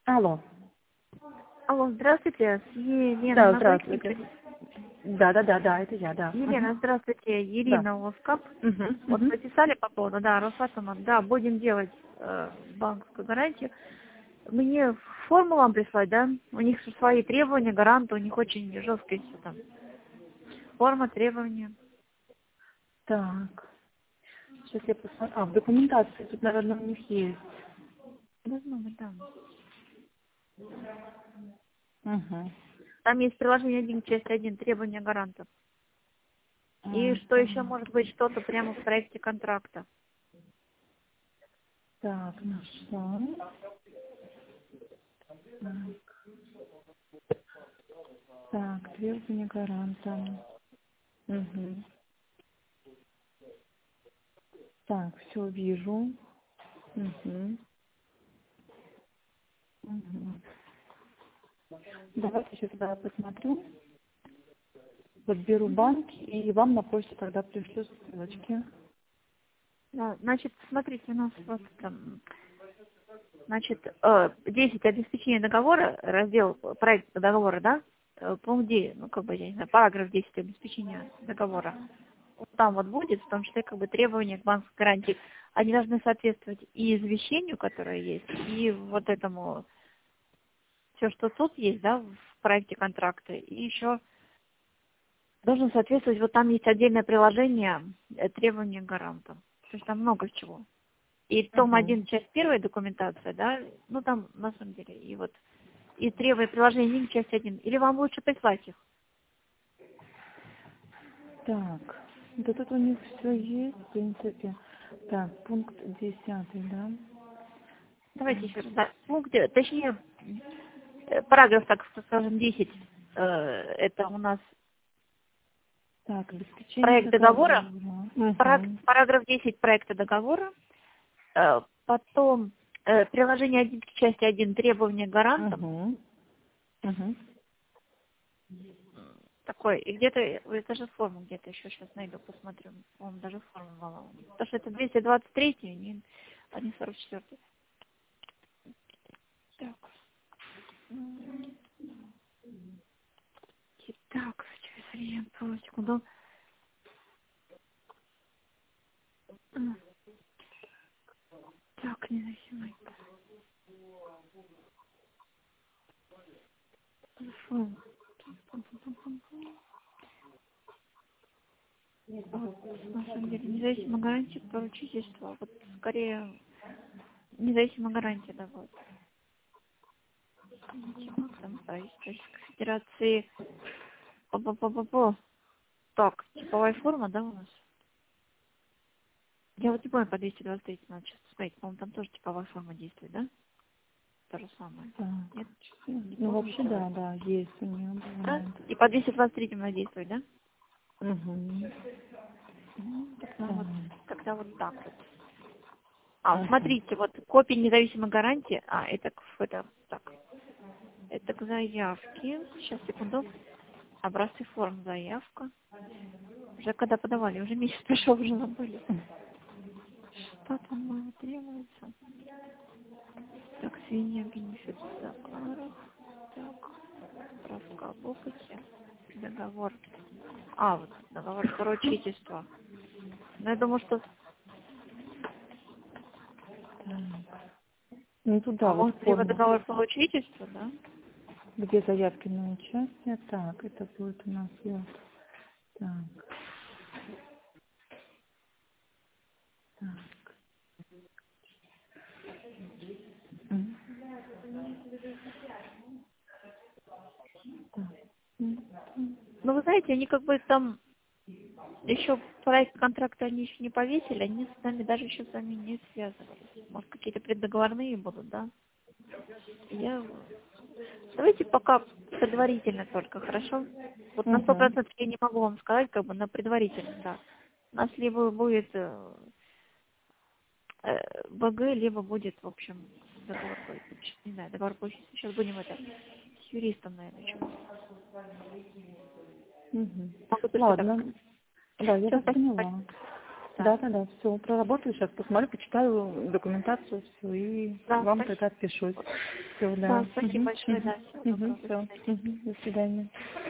Алло. Алло, здравствуйте, Елена. Да, на здравствуйте. Войске. Да, это я, да. Елена, здравствуйте, Да. Ирина Оскап. Вот Угу. написали по поводу, да, Росатома, да, будем делать банковскую гарантию. Мне форму вам прислать, да? У них свои требования, гаранты, у них очень жесткие все там. Форма, требования. Так. Сейчас я посмотрю. В документации тут, наверное, у них есть. Должно быть, да. Угу. Там есть приложение 1, часть 1, требования гарантов. И что еще может быть, что-то прямо в проекте контракта. Так, нашла. Так, требования гаранта. Угу. Так, все вижу. Угу. Угу. Давайте еще тогда посмотрю. Подберу банк и вам на почту тогда пришлю ссылочки. Да, значит, смотрите, у нас вот там, значит, 10 обеспечение договора, раздел проекта договора, да? Пункт 9, ну, как бы, я не знаю, параграф 10 обеспечения договора. Вот там вот будет, в том числе, как бы, требования к банковской гарантии. Они должны соответствовать и извещению, которое есть, и вот этому, все, что тут есть, да, в проекте контракта, и еще должен соответствовать, вот там есть отдельное приложение требования к гарантам. То есть там много чего. И том Угу. 1, часть 1 документация, да, ну там на самом деле, и вот, и требует приложение 1, часть 1. Или вам лучше прислать их? Так, да тут у них все есть, в принципе. Так, пункт 10, да? Давайте Так, еще раз. Да. Пункт, точнее, параграф, так скажем, 10, это у нас так, обеспечение проект договора. договора. Угу. Параграф 10 проекта договора. Потом приложение 1 к части 1 требования к гарантам. Угу. Угу. Такой, и где-то, это же форму где-то еще сейчас найду, посмотрю. По-моему, даже форму была. Потому что это 223, а не 44. Так. Так, сейчас пару секунду. Так, независимый. Форму. Вот, на самом деле, независимая гарантия поручительства. Вот скорее независимая гарантия, да, вот. Как там правительство Российской Федерации. По-по-по-по-по. Так, типовая форма, да, у нас? Я вот не помню, по 223 надо сейчас посмотреть. По-моему, там тоже типовая форма действует, да? То же самое. Так, Нет? Не ну помню. вообще да, есть у нее Да? бывает. И по 223 надо действовать, да? Угу. Тогда вот так вот. Ага. Смотрите, вот копия независимой гарантии. Это так. Это к заявке. Сейчас, секунду. Образцы форм заявка. Уже когда подавали, уже месяц прошел, уже забыли. Что там требуется? Так, свинья, бенефит, товаров. Так, справка об опыте. Договор. Вот договор поручительства. Ну, я думаю, что... Ну туда вот может, либо форма, договор поручительства, да? где заявки на участие. Так, это будет у нас вот. Так, так. М, так. Ну, вы знаете, они как бы там еще проект контракта они еще не повесили, они с нами даже еще с вами не связывались. Может, какие-то преддоговорные будут, да? Я... Давайте пока предварительно только, хорошо? Вот на Угу. 100% я не могу вам сказать, как бы на предварительно, да. У нас либо будет БГ, либо будет, в общем, договор, не знаю, договор получится. Сейчас будем это с юристом, наверное, еще. Угу. Могу только так Ладно. сказать. Да, я Все, вас спасибо. поняла. Да, все, проработаю, сейчас посмотрю, почитаю документацию, все, и Да, вам спасибо. тогда отпишусь. Все, да. Да, спасибо большое, да, всего доброго. Все, до свидания.